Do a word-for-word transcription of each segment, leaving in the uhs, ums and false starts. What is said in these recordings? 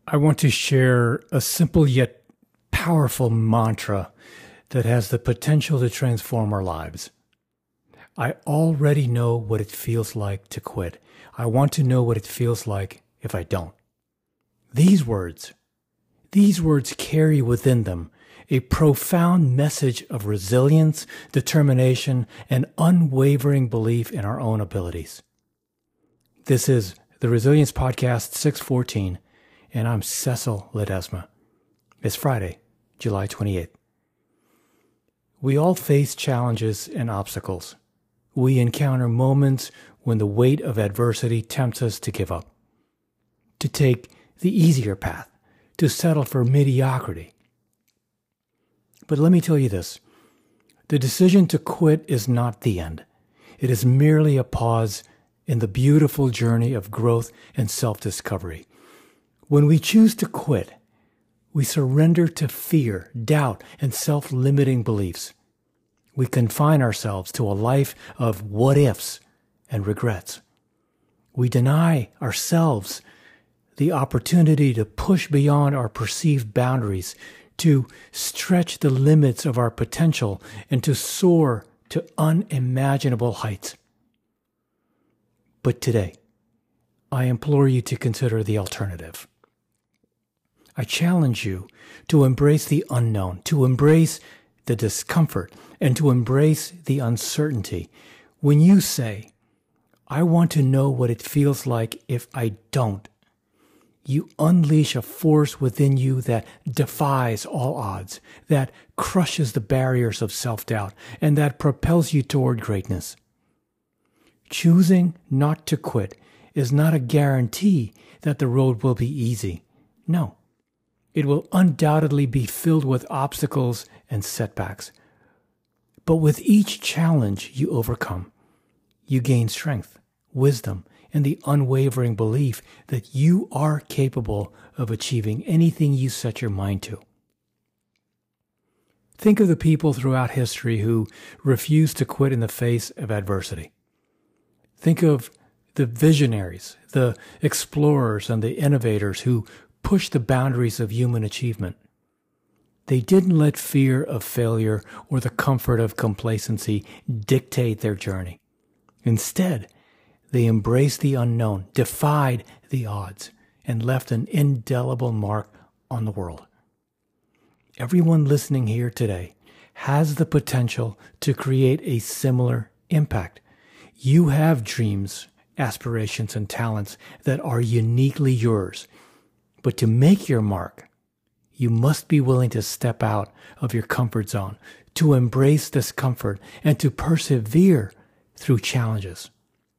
I want to share a simple yet powerful mantra that has the potential to transform our lives. I already know what it feels like to quit. I want to know what it feels like if I don't. These words, these words carry within them a profound message of resilience, determination, and unwavering belief in our own abilities. This is the Resilience Podcast six fourteen, and I'm Cecil Ledesma. It's Friday, July twenty-eighth. We all face challenges and obstacles. We encounter moments when the weight of adversity tempts us to give up, to take the easier path, to settle for mediocrity. But let me tell you this, the decision to quit is not the end. It is merely a pause in the beautiful journey of growth and self-discovery. When we choose to quit, we surrender to fear, doubt, and self-limiting beliefs. We confine ourselves to a life of what-ifs and regrets. We deny ourselves the opportunity to push beyond our perceived boundaries, to stretch the limits of our potential, and to soar to unimaginable heights. But today, I implore you to consider the alternative. I challenge you to embrace the unknown, to embrace the discomfort, and to embrace the uncertainty. When you say, I want to know what it feels like if I don't, you unleash a force within you that defies all odds, that crushes the barriers of self-doubt, and that propels you toward greatness. Choosing not to quit is not a guarantee that the road will be easy. No, it will undoubtedly be filled with obstacles and setbacks. But with each challenge you overcome, you gain strength, wisdom, and the unwavering belief that you are capable of achieving anything you set your mind to. Think of the people throughout history who refused to quit in the face of adversity. Think of the visionaries, the explorers, and the innovators who pushed the boundaries of human achievement. They didn't let fear of failure or the comfort of complacency dictate their journey. Instead, they embraced the unknown, defied the odds, and left an indelible mark on the world. Everyone listening here today has the potential to create a similar impact. You have dreams, aspirations, and talents that are uniquely yours. But to make your mark, you must be willing to step out of your comfort zone, to embrace discomfort, and to persevere through challenges.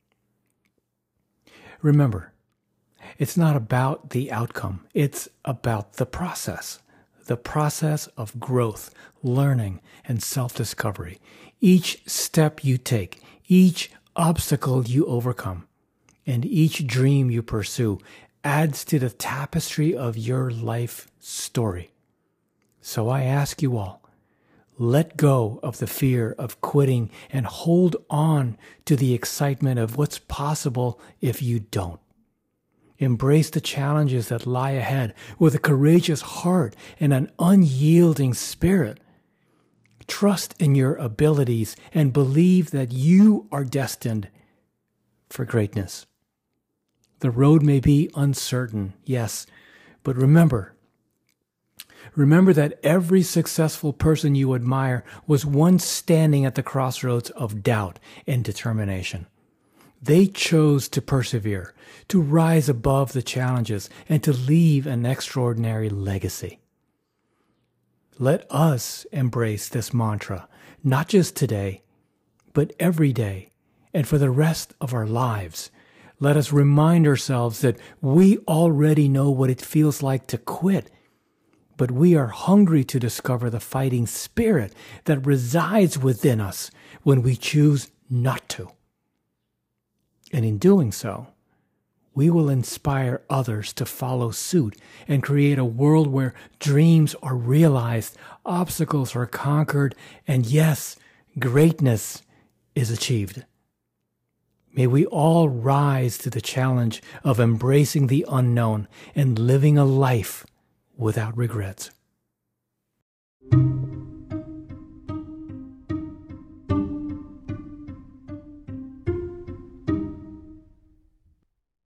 Remember, it's not about the outcome. It's about the process. The process of growth, learning, and self-discovery. Each step you take, each obstacle you overcome, and each dream you pursue adds to the tapestry of your life story. So I ask you all, let go of the fear of quitting and hold on to the excitement of what's possible if you don't. Embrace the challenges that lie ahead with a courageous heart and an unyielding spirit. Trust in your abilities and believe that you are destined for greatness. The road may be uncertain, yes, but remember, Remember that every successful person you admire was once standing at the crossroads of doubt and determination. They chose to persevere, to rise above the challenges, and to leave an extraordinary legacy. Let us embrace this mantra, not just today, but every day, and for the rest of our lives. Let us remind ourselves that we already know what it feels like to quit, but we are hungry to discover the fighting spirit that resides within us when we choose not to. And in doing so, we will inspire others to follow suit and create a world where dreams are realized, obstacles are conquered, and yes, greatness is achieved. May we all rise to the challenge of embracing the unknown and living a life without regrets.